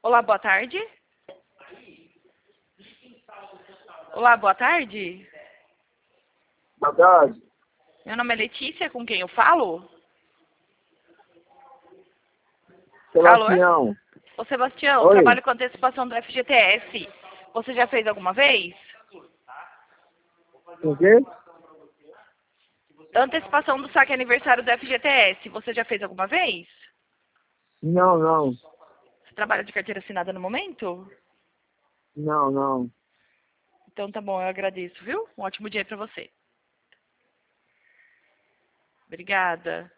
Olá, boa tarde. Olá, boa tarde. Boa tarde. Meu nome é Letícia, com quem eu falo? Sebastião. Ô, Sebastião, Oi. trabalho com antecipação do FGTS. Você já fez alguma vez? O quê? Antecipação do saque aniversário do FGTS. Você já fez alguma vez? Não, não. Você trabalha de carteira assinada no momento? Não, não. Então tá bom, eu agradeço, viu? Um ótimo dia pra você. Obrigada.